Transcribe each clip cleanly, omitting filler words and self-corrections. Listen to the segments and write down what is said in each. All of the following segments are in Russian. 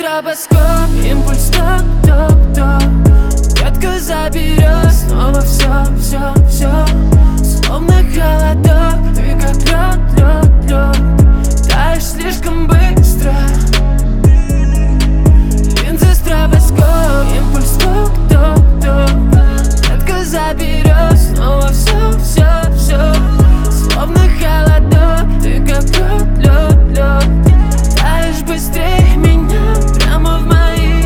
стробоскоп, импульс топ-топ-топ. Детка заберет снова все, словно холодок. Ты как лед, таешь слишком быстро. Линзы стробоскоп, импульс топ-топ-топ. Детка заберет снова все, словно холодок. Ты как лед, таешь быстрее меня прямо в моих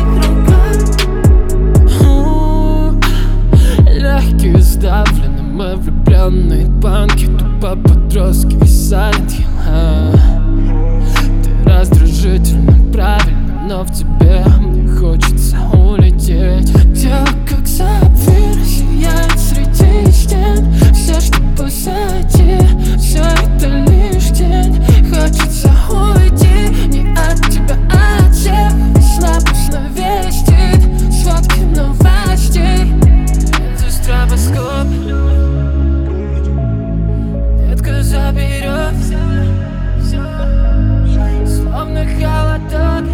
руках. Легкие сдавлены, мы влюбленные банки. Тупо подростки и садки. Ты раздражительно, правильно, но в тебе мне хочется улететь. Тело как сапфир сияет среди стен. Все, что позади, все это лишь тень. Хочется уйти не от тебя, а от всех. Слабостно вестит сводки новостей. Линзы стробоскоп, детка заберет все, словно холодок.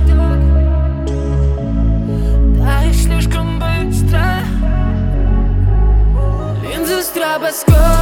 Таешь слишком быстро. Линзы стробоскоп.